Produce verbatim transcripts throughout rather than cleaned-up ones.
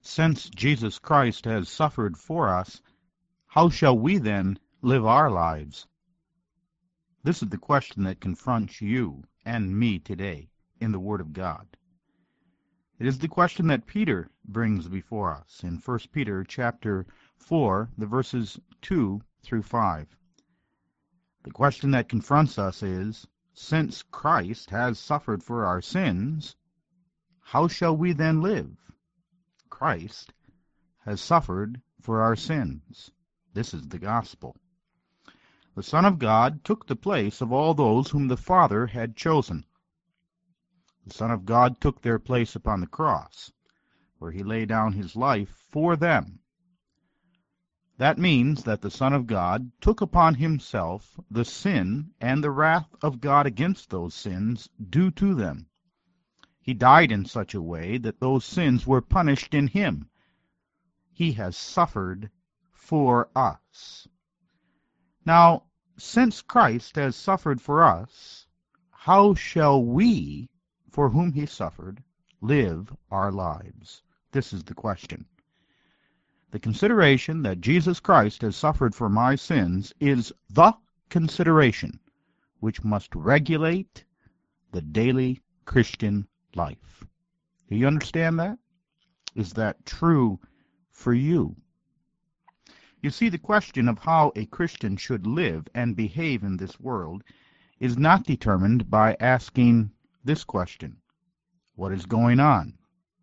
Since Jesus Christ has suffered for us, how shall we then live our lives? This is the question that confronts you and me today in the Word of God. It is the question that Peter brings before us in First Peter chapter four, the verses two through five. The question that confronts us is, since Christ has suffered for our sins, how shall we then live? Christ has suffered for our sins. This is the gospel. The Son of God took the place of all those whom the Father had chosen. The Son of God took their place upon the cross, where he laid down his life for them. That means that the Son of God took upon himself the sin and the wrath of God against those sins due to them. He died in such a way that those sins were punished in him. He has suffered for us. Now, since Christ has suffered for us, how shall we, for whom he suffered, live our lives? This is the question. The consideration that Jesus Christ has suffered for my sins is the consideration which must regulate the daily Christian life. Do you understand that? Is that true for you? You see, the question of how a Christian should live and behave in this world is not determined by asking this question, what is going on?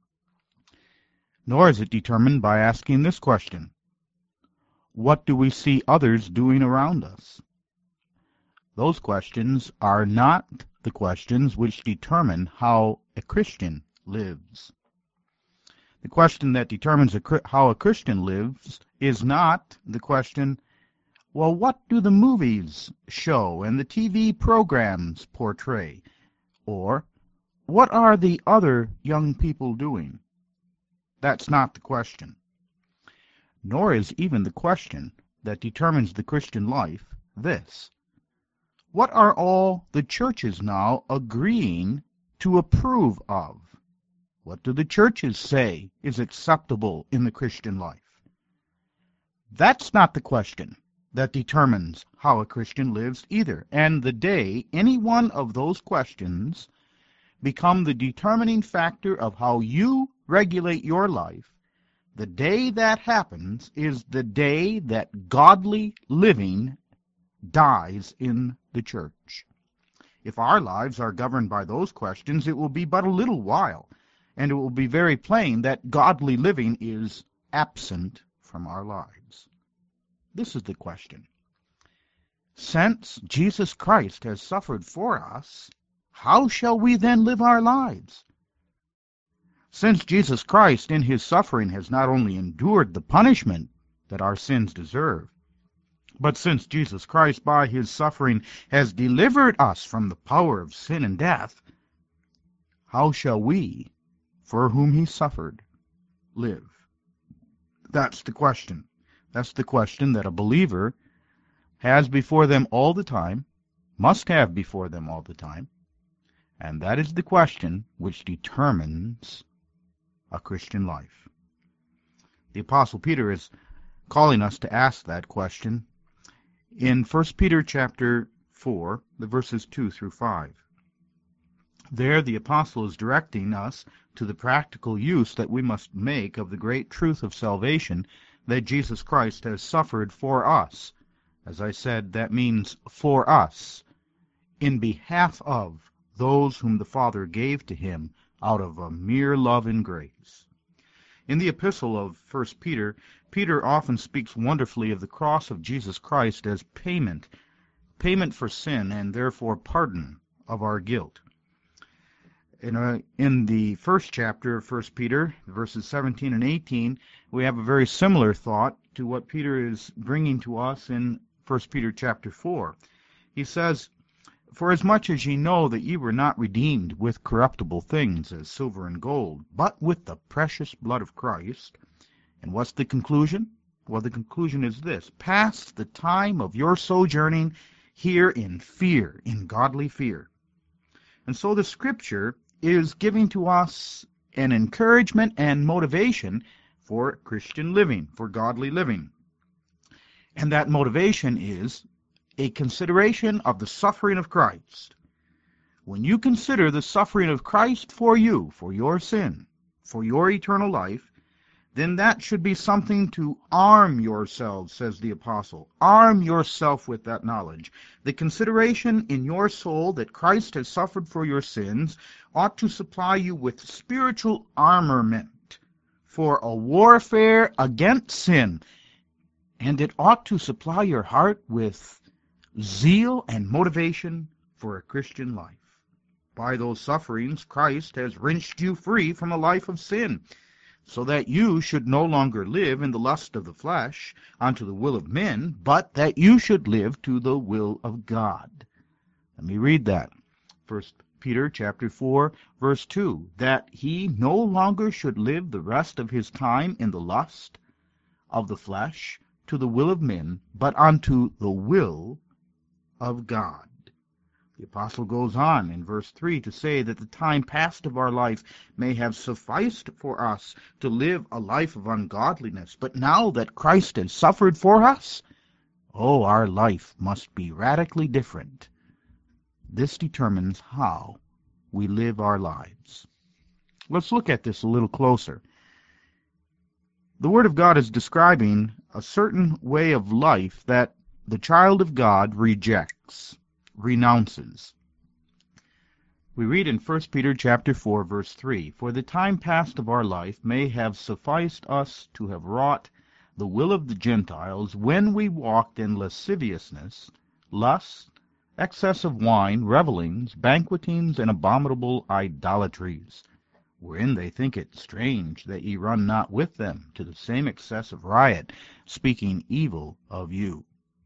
Nor is it determined by asking this question, what do we see others doing around us? Those questions are not the questions which determine how a Christian lives. The question that determines a, how a Christian lives is not the question, well, what do the movies show and the T V programs portray? Or, what are the other young people doing? That's not the question. Nor is even the question that determines the Christian life this. What are all the churches now agreeing to approve of? What do the churches say is acceptable in the Christian life? That's not the question that determines how a Christian lives either. And the day any one of those questions become the determining factor of how you regulate your life, the day that happens is the day that godly living dies in the church. If our lives are governed by those questions, it will be but a little while, and it will be very plain that godly living is absent from our lives. This is the question. Since Jesus Christ has suffered for us, how shall we then live our lives? Since Jesus Christ in his suffering has not only endured the punishment that our sins deserve, but since Jesus Christ by his suffering has delivered us from the power of sin and death, how shall we, for whom he suffered, live? That's the question. That's the question that a believer has before them all the time, must have before them all the time, and that is the question which determines a Christian life. The Apostle Peter is calling us to ask that question in First Peter chapter four, the verses two through five. There the apostle is directing us to the practical use that we must make of the great truth of salvation that Jesus Christ has suffered for us. As I said, that means for us, in behalf of those whom the Father gave to him out of a mere love and grace. In the epistle of First Peter, Peter often speaks wonderfully of the cross of Jesus Christ as payment, payment for sin and therefore pardon of our guilt. In, uh, in the first chapter of First Peter, verses seventeen and eighteen, we have a very similar thought to what Peter is bringing to us in First Peter chapter four. He says, "For as much as ye know that ye were not redeemed with corruptible things, as silver and gold, but with the precious blood of Christ." And what's the conclusion? Well, the conclusion is this: pass the time of your sojourning here in fear, in godly fear. And so the Scripture is giving to us an encouragement and motivation for Christian living, for godly living. And that motivation is a consideration of the suffering of Christ. When you consider the suffering of Christ for you, for your sin, for your eternal life, then that should be something to arm yourselves, says the apostle. Arm yourself with that knowledge. The consideration in your soul that Christ has suffered for your sins ought to supply you with spiritual armament for a warfare against sin. And it ought to supply your heart with zeal and motivation for a Christian life. By those sufferings, Christ has wrenched you free from a life of sin, so that you should no longer live in the lust of the flesh unto the will of men, but that you should live to the will of God. Let me read that. First Peter chapter four, verse two, that he no longer should live the rest of his time in the lust of the flesh to the will of men, but unto the will of God. The apostle goes on in verse three to say that the time past of our life may have sufficed for us to live a life of ungodliness, but now that Christ has suffered for us, oh, our life must be radically different. This determines how we live our lives. Let's look at this a little closer. The Word of God is describing a certain way of life that the child of God rejects, renounces. We read in First Peter chapter four, verse three, for the time past of our life may have sufficed us to have wrought the will of the Gentiles when we walked in lasciviousness, lust, excess of wine, revellings, banquetings, and abominable idolatries, wherein they think it strange that ye run not with them to the same excess of riot, speaking evil of you.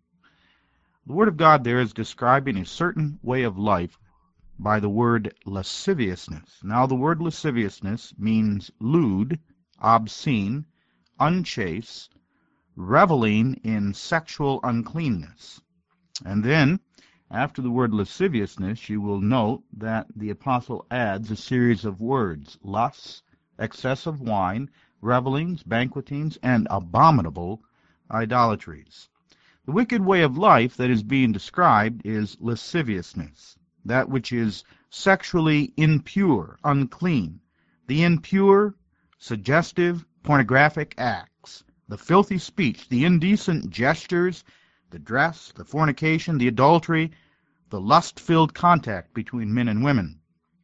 The Word of God there is describing a certain way of life by the word lasciviousness. Now the word lasciviousness means lewd, obscene, unchaste, reveling in sexual uncleanness. And then, after the word lasciviousness, you will note that the apostle adds a series of words: lust, excess of wine, revellings, banquetings, and abominable idolatries. The wicked way of life that is being described is lasciviousness, that which is sexually impure, unclean, the impure, suggestive, pornographic acts, the filthy speech, the indecent gestures, the dress, the fornication, the adultery, the lust-filled contact between men and women.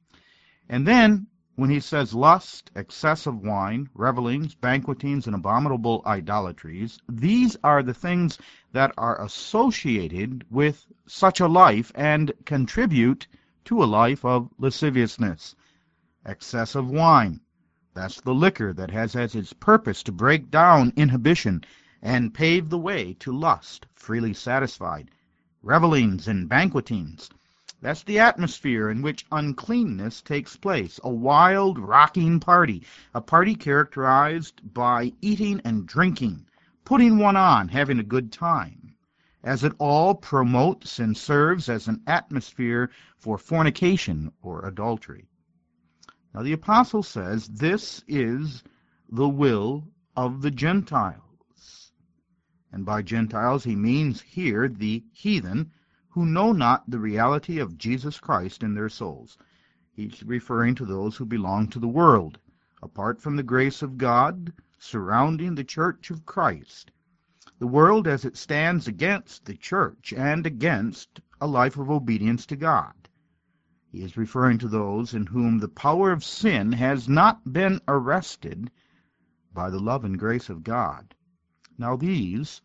And then, when he says lust, excess of wine, revellings, banquetings, and abominable idolatries, these are the things that are associated with such a life and contribute to a life of lasciviousness. Excess of wine, that's the liquor that has as its purpose to break down inhibition and pave the way to lust, freely satisfied. Revellings and banquetings, that's the atmosphere in which uncleanness takes place, a wild, rocking party, a party characterized by eating and drinking, putting one on, having a good time, as it all promotes and serves as an atmosphere for fornication or adultery. Now the apostle says this is the will of the Gentiles. And by Gentiles he means here the heathen, who know not the reality of Jesus Christ in their souls. He's referring to those who belong to the world, apart from the grace of God, surrounding the church of Christ. The world as it stands against the church and against a life of obedience to God. He is referring to those in whom the power of sin has not been arrested by the love and grace of God. Now these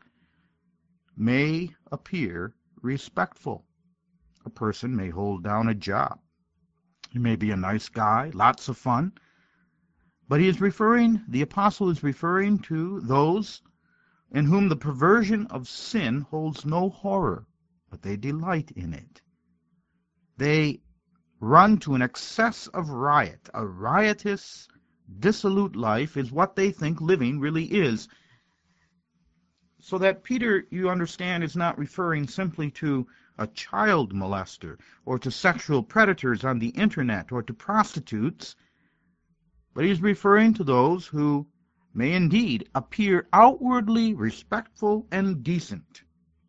may appear respectful. A person may hold down a job. He may be a nice guy, lots of fun. But he is referring, the apostle is referring to those in whom the perversion of sin holds no horror, but they delight in it. They run to an excess of riot. A riotous, dissolute life is what they think living really is. So that Peter, you understand, is not referring simply to a child molester or to sexual predators on the internet or to prostitutes, but he's referring to those who may indeed appear outwardly respectful and decent,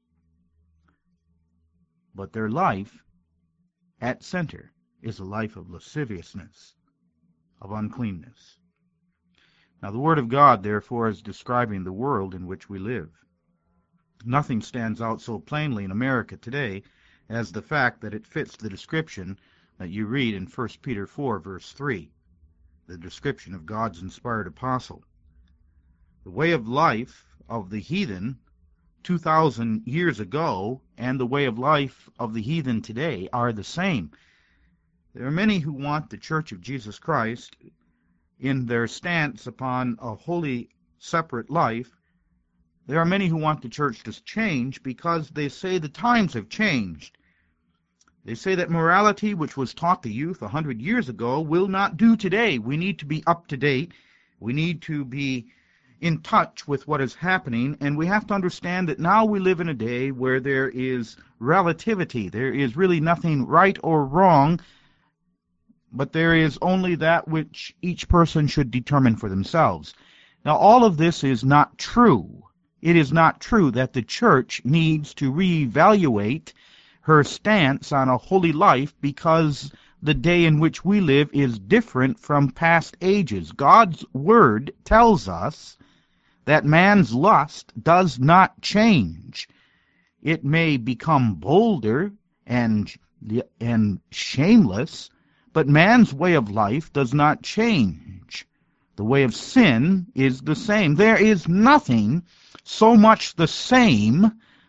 but their life at center is a life of lasciviousness, of uncleanness. Now the Word of God, therefore, is describing the world in which we live. Nothing stands out so plainly in America today as the fact that it fits the description that you read in First Peter four, verse three, the description of God's inspired apostle. The way of life of the heathen two thousand years ago and the way of life of the heathen today are the same. There are many who want the Church of Jesus Christ, in their stance upon a wholly separate life, there are many who want the church to change because they say the times have changed. They say that morality, which was taught the youth a hundred years ago, will not do today. We need to be up to date. We need to be in touch with what is happening, and we have to understand that now we live in a day where there is relativity. There is really nothing right or wrong, but there is only that which each person should determine for themselves. Now, all of this is not true. It is not true that the church needs to reevaluate her stance on a holy life because the day in which we live is different from past ages. God's Word tells us that man's lust does not change. It may become bolder and, and shameless, but man's way of life does not change. The way of sin is the same. There is nothing so much the same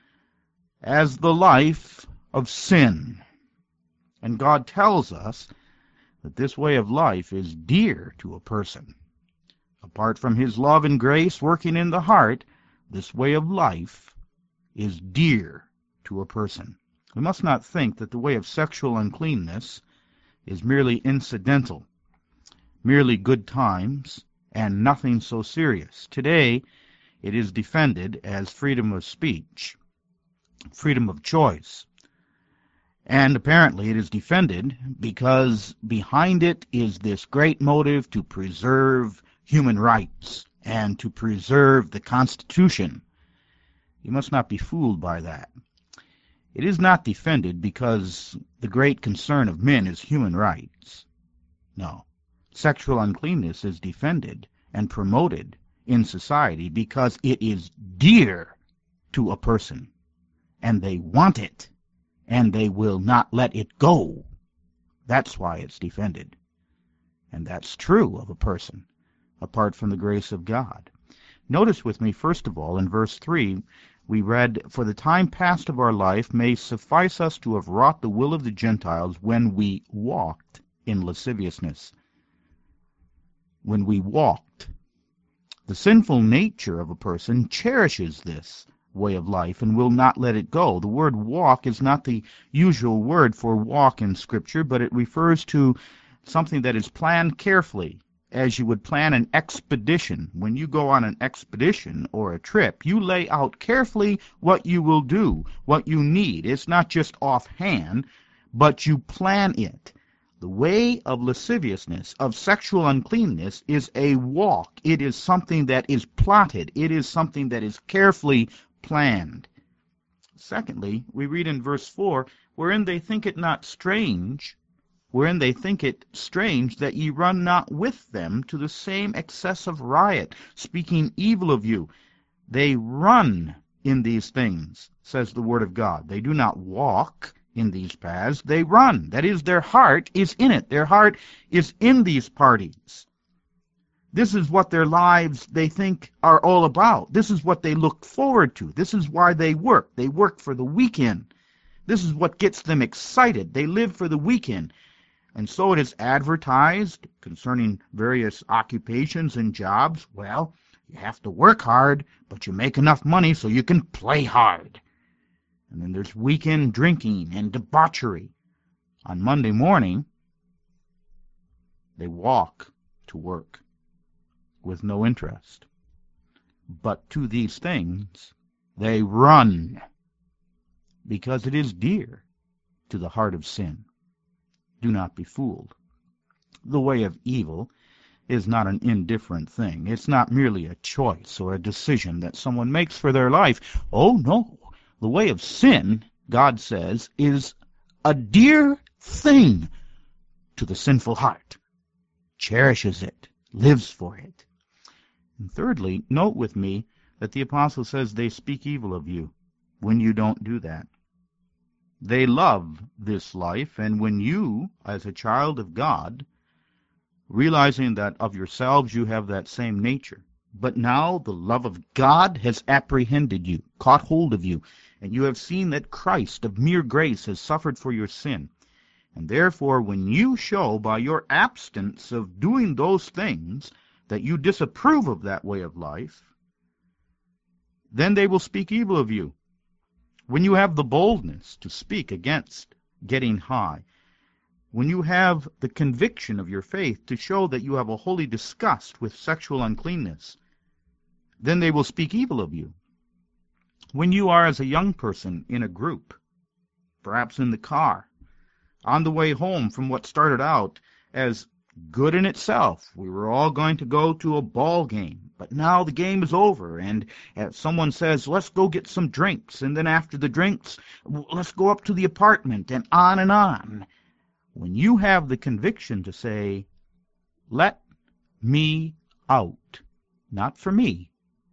as the life of sin. And God tells us that this way of life is dear to a person. Apart from His love and grace working in the heart, this way of life is dear to a person. We must not think that the way of sexual uncleanness is merely incidental, merely good times, and nothing so serious. Today, it is defended as freedom of speech, freedom of choice. And apparently it is defended because behind it is this great motive to preserve human rights and to preserve the Constitution. You must not be fooled by that. It is not defended because the great concern of men is human rights. No. Sexual uncleanness is defended and promoted in society because it is dear to a person, and they want it, and they will not let it go. That's why it's defended. And that's true of a person, apart from the grace of God. Notice with me, first of all, in verse three, we read, "For the time past of our life may suffice us to have wrought the will of the Gentiles when we walked in lasciviousness." When we walked. The sinful nature of a person cherishes this way of life and will not let it go. The word walk is not the usual word for walk in Scripture, but it refers to something that is planned carefully, as you would plan an expedition. When you go on an expedition or a trip, you lay out carefully what you will do, what you need. It's not just offhand, but you plan it. The way of lasciviousness, of sexual uncleanness, is a walk. It is something that is plotted. It is something that is carefully planned. Secondly, we read in verse four, "Wherein they think it not strange, wherein they think it strange that ye run not with them to the same excess of riot, speaking evil of you." They run in these things, says the Word of God. They do not walk in these paths, they run. That is, their heart is in it. Their heart is in these parties. This is what their lives, they think, are all about. This is what they look forward to. This is why they work. They work for the weekend. This is what gets them excited. They live for the weekend. And so it is advertised concerning various occupations and jobs. Well, you have to work hard, but you make enough money so you can play hard. And then there's weekend drinking and debauchery. On Monday morning, they walk to work with no interest. But to these things they run, because it is dear to the heart of sin. Do not be fooled. The way of evil is not an indifferent thing. It's not merely a choice or a decision that someone makes for their life. Oh, no. The way of sin, God says, is a dear thing to the sinful heart. Cherishes it, lives for it. And thirdly, note with me that the apostle says they speak evil of you when you don't do that. They love this life, and when you, as a child of God, realizing that of yourselves you have that same nature, but now the love of God has apprehended you, caught hold of you, and you have seen that Christ of mere grace has suffered for your sin. And therefore, when you show by your absence of doing those things that you disapprove of that way of life, then they will speak evil of you. When you have the boldness to speak against getting high, when you have the conviction of your faith to show that you have a holy disgust with sexual uncleanness, then they will speak evil of you. When you are as a young person in a group, perhaps in the car, on the way home from what started out as good in itself, we were all going to go to a ball game, but now the game is over, and uh, someone says, let's go get some drinks, and then after the drinks, let's go up to the apartment, and on and on. When you have the conviction to say, let me out, not for me,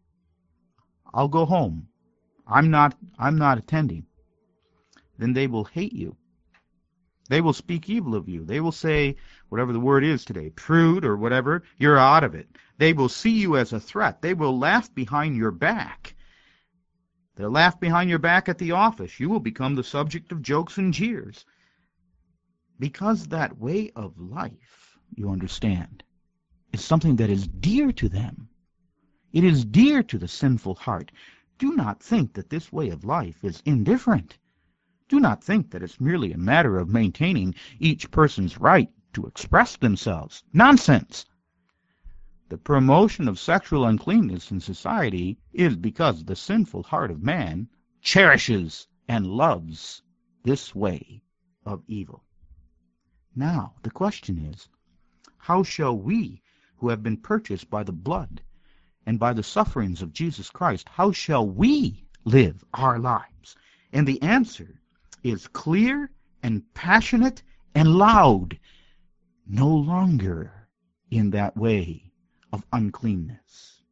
I'll go home, I'm not, I'm not attending, then they will hate you. They will speak evil of you. They will say, whatever the word is today, prude or whatever, you're out of it. They will see you as a threat. They will laugh behind your back. They'll laugh behind your back at the office. You will become the subject of jokes and jeers. Because that way of life, you understand, is something that is dear to them. It is dear to the sinful heart. Do not think that this way of life is indifferent. Do not think that it's merely a matter of maintaining each person's right to express themselves. Nonsense! The promotion of sexual uncleanness in society is because the sinful heart of man cherishes and loves this way of evil. Now, the question is, how shall we, who have been purchased by the blood and by the sufferings of Jesus Christ, how shall we live our lives? And the answer is clear and passionate and loud, no longer in that way of uncleanness.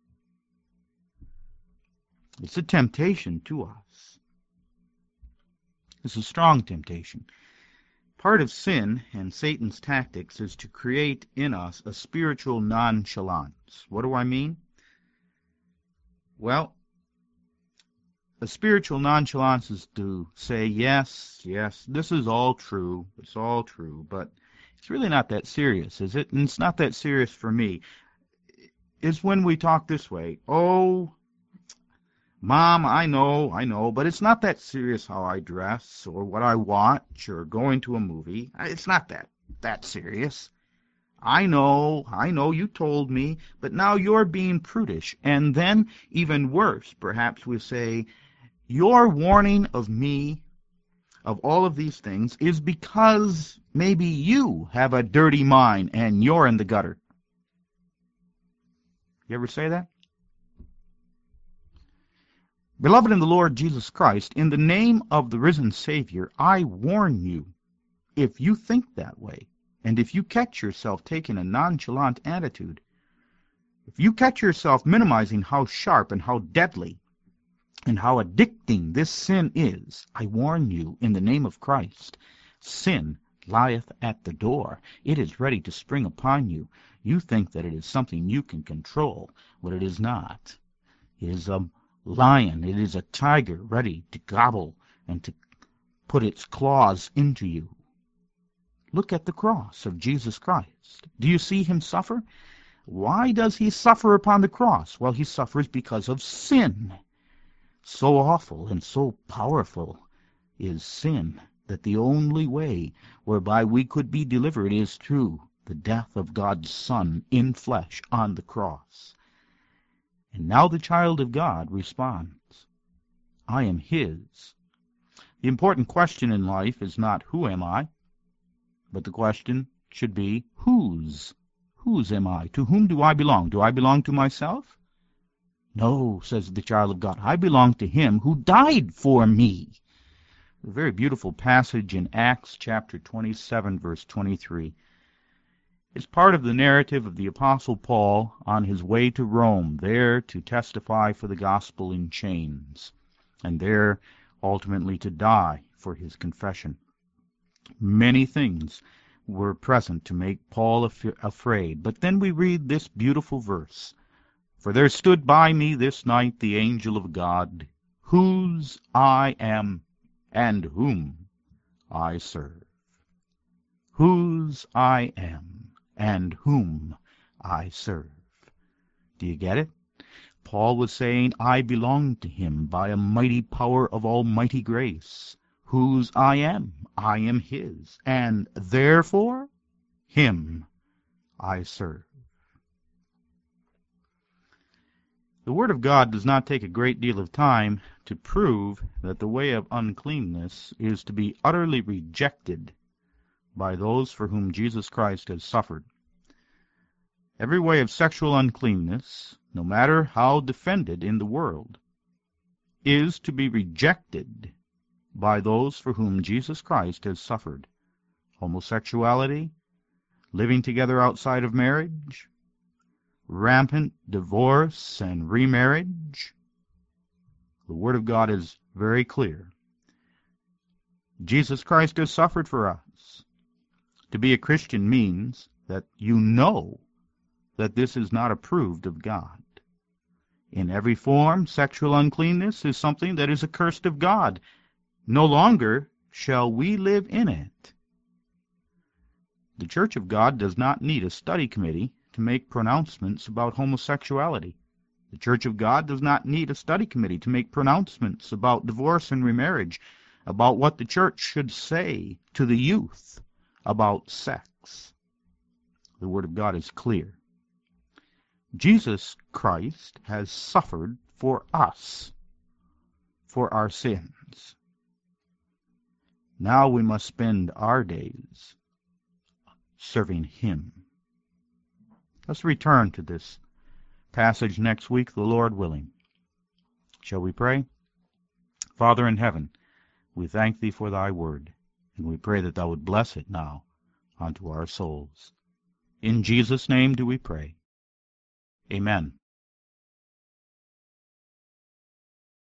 It's a temptation to us. It's a strong temptation. Part of sin and Satan's tactics is to create in us a spiritual nonchalance. What do I mean? Well, a spiritual nonchalance is to say, yes, yes, this is all true, it's all true, but it's really not that serious, is it? And it's not that serious for me. It's when we talk this way, oh, Mom, I know, I know, but it's not that serious how I dress or what I watch or going to a movie. It's not that, that serious. I know, I know, you told me, but now you're being prudish. And then, even worse, perhaps we say, your warning of me, of all of these things, is because maybe you have a dirty mind and you're in the gutter. You ever say that? Beloved in the Lord Jesus Christ, in the name of the risen Savior, I warn you, if you think that way, and if you catch yourself taking a nonchalant attitude, if you catch yourself minimizing how sharp and how deadly and how addicting this sin is, I warn you, in the name of Christ, sin lieth at the door. It is ready to spring upon you. You think that it is something you can control, but it is not. It is a lion, it is a tiger ready to gobble and to put its claws into you. Look at the cross of Jesus Christ. Do you see him suffer? Why does he suffer upon the cross? Well, he suffers because of sin. So awful and so powerful is sin that the only way whereby we could be delivered is through the death of God's Son in flesh on the cross. And now the child of God responds, I am his. The important question in life is not who am I, but the question should be whose. Whose am I? To whom do I belong? Do I belong to myself? No, says the child of God, I belong to him who died for me. A very beautiful passage in Acts chapter twenty-seven, verse twenty-three. It's part of the narrative of the Apostle Paul on his way to Rome, there to testify for the gospel in chains, and there ultimately to die for his confession. Many things were present to make Paul af afraid, but then we read this beautiful verse. For there stood by me this night the angel of God, whose I am and whom I serve. Whose I am and whom I serve. Do you get it? Paul was saying, I belong to him by a mighty power of almighty grace. Whose I am, I am his, and therefore him I serve. The Word of God does not take a great deal of time to prove that the way of uncleanness is to be utterly rejected by those for whom Jesus Christ has suffered. Every way of sexual uncleanness, no matter how defended in the world, is to be rejected by those for whom Jesus Christ has suffered. Homosexuality, living together outside of marriage, rampant divorce and remarriage. The Word of God is very clear. Jesus Christ has suffered for us. To be a Christian means that you know that this is not approved of God. In every form, sexual uncleanness is something that is accursed of God. No longer shall we live in it. The Church of God does not need a study committee to make pronouncements about homosexuality. The Church of God does not need a study committee to make pronouncements about divorce and remarriage, about what the church should say to the youth about sex. The Word of God is clear. Jesus Christ has suffered for us, for our sins. Now we must spend our days serving him. Let's return to this passage next week, the Lord willing. Shall we pray? Father in heaven, we thank thee for thy word, and we pray that thou would bless it now unto our souls. In Jesus' name do we pray. Amen.